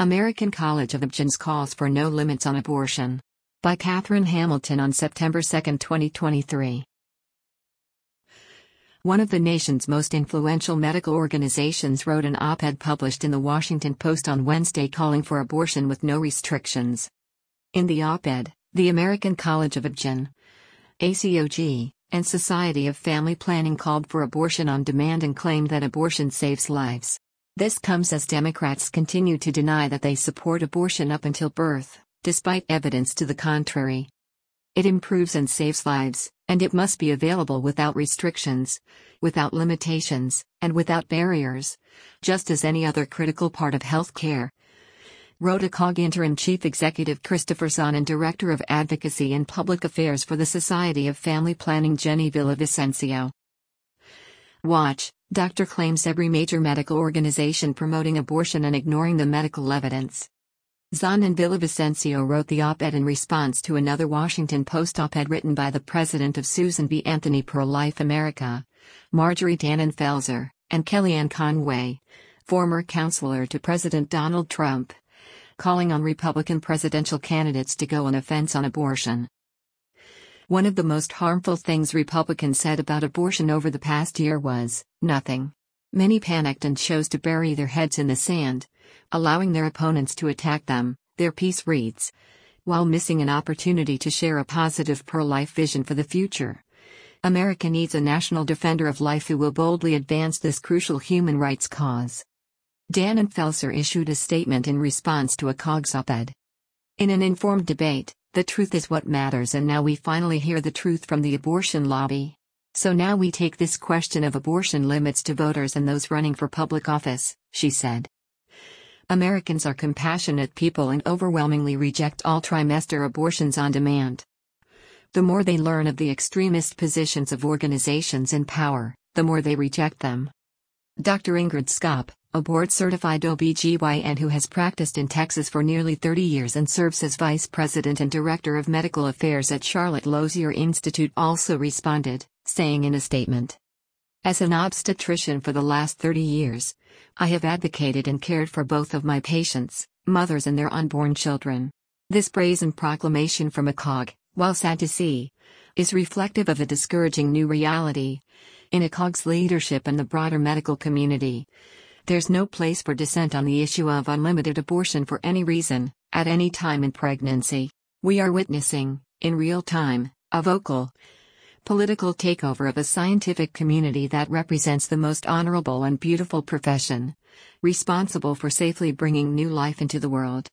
American College of Obstetricians calls for no limits on abortion. By Catherine Hamilton on September 2, 2023. One of the nation's most influential medical organizations wrote an op-ed published in the Washington Post on Wednesday calling for abortion with no restrictions. In the op-ed, the American College of Obstetricians, ACOG, and Society of Family Planning called for abortion on demand and claimed that abortion saves lives. This comes as Democrats continue to deny that they support abortion up until birth, despite evidence to the contrary. It improves and saves lives, and it must be available without restrictions, without limitations, and without barriers, just as any other critical part of health care, wrote ACOG Interim Chief Executive Christopher Zahn and Director of Advocacy and Public Affairs for the Society of Family Planning Jenny Villavicencio. Watch, Doctor claims every major medical organization promoting abortion and ignoring the medical evidence. Zahn and Villavicencio wrote the op-ed in response to another Washington Post op-ed written by the president of Susan B. Anthony Pro-Life America, Marjorie Dannenfelser, and Kellyanne Conway, former counselor to President Donald Trump, calling on Republican presidential candidates to go on offense on abortion. One of the most harmful things Republicans said about abortion over the past year was, nothing. Many panicked and chose to bury their heads in the sand, allowing their opponents to attack them, their piece reads, while missing an opportunity to share a positive pro-life vision for the future. America needs a national defender of life who will boldly advance this crucial human rights cause. Dannenfelser issued a statement in response to ACOG's op-ed. In an informed debate, the truth is what matters, and now we finally hear the truth from the abortion lobby. So now we take this question of abortion limits to voters and those running for public office, she said. Americans are compassionate people and overwhelmingly reject all trimester abortions on demand. The more they learn of the extremist positions of organizations in power, the more they reject them. Dr. Ingrid Skop, a board-certified OB/GYN who has practiced in Texas for nearly 30 years and serves as vice president and director of medical affairs at Charlotte Lozier Institute, also responded, saying in a statement, "As an obstetrician for the last 30 years, I have advocated and cared for both of my patients, mothers and their unborn children. This brazen proclamation from ACOG, while sad to see, is reflective of a discouraging new reality. In ACOG's leadership and the broader medical community, there's no place for dissent on the issue of unlimited abortion for any reason, at any time in pregnancy. We are witnessing, in real time, a vocal, political takeover of a scientific community that represents the most honorable and beautiful profession, responsible for safely bringing new life into the world.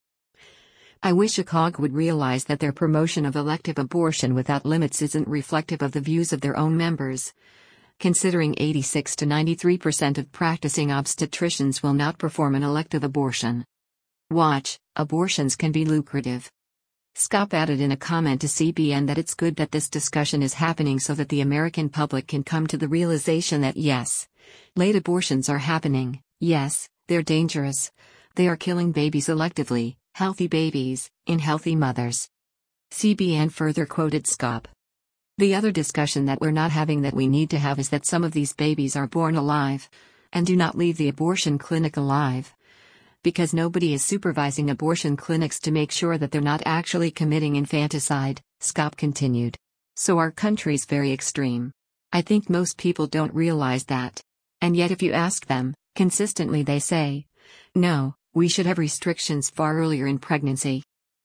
I wish ACOG would realize that their promotion of elective abortion without limits isn't reflective of the views of their own members, considering 86 to 93% of practicing obstetricians will not perform an elective abortion. Watch, abortions can be lucrative." Skop added in a comment to CBN that it's good that this discussion is happening so that the American public can come to the realization that yes, late abortions are happening, yes, they're dangerous, they are killing babies electively, healthy babies, in healthy mothers. CBN further quoted Skop. "The other discussion that we're not having that we need to have is that some of these babies are born alive, and do not leave the abortion clinic alive. Because nobody is supervising abortion clinics to make sure that they're not actually committing infanticide," Skop continued. "So our country's very extreme. I think most people don't realize that. And yet if you ask them, consistently they say, no, we should have restrictions far earlier in pregnancy."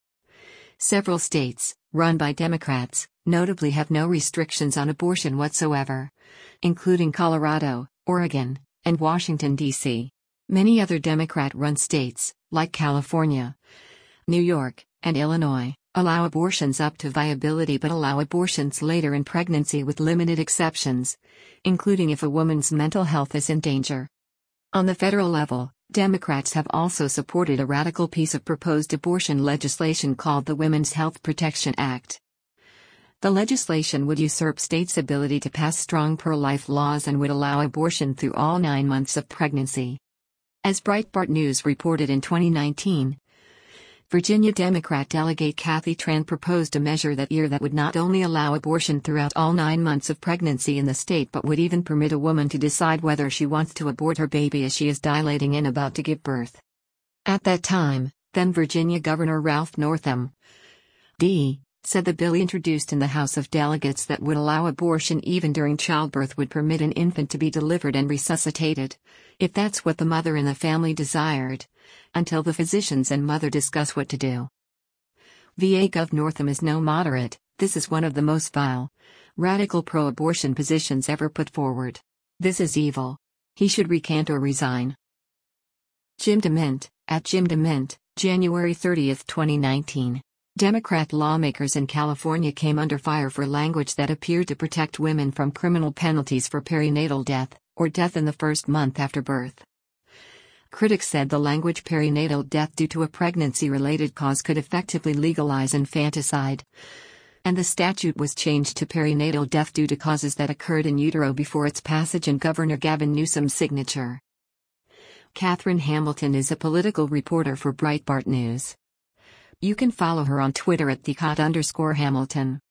Several states, run by Democrats, notably have no restrictions on abortion whatsoever, including Colorado, Oregon, and Washington, D.C. Many other Democrat-run states, like California, New York, and Illinois, allow abortions up to viability but allow abortions later in pregnancy with limited exceptions, including if a woman's mental health is in danger. On the federal level, Democrats have also supported a radical piece of proposed abortion legislation called the Women's Health Protection Act. The legislation would usurp states' ability to pass strong pro-life laws and would allow abortion through all 9 months of pregnancy. As Breitbart News reported in 2019, Virginia Democrat delegate Kathy Tran proposed a measure that year that would not only allow abortion throughout all 9 months of pregnancy in the state but would even permit a woman to decide whether she wants to abort her baby as she is dilating and about to give birth. At that time, then Virginia Governor Ralph Northam D. said the bill introduced in the House of Delegates that would allow abortion even during childbirth would permit an infant to be delivered and resuscitated, if that's what the mother and the family desired, until the physicians and mother discuss what to do. VA Gov. Northam is no moderate. This is one of the most vile, radical pro-abortion positions ever put forward. This is evil. He should recant or resign. Jim DeMint, at Jim DeMint, January 30, 2019. Democrat lawmakers in California came under fire for language that appeared to protect women from criminal penalties for perinatal death, or death in the first month after birth. Critics said the language perinatal death due to a pregnancy-related cause could effectively legalize infanticide, and the statute was changed to perinatal death due to causes that occurred in utero before its passage and Governor Gavin Newsom's signature. Catherine Hamilton is a political reporter for Breitbart News. You can follow her on Twitter at @thecot_Hamilton.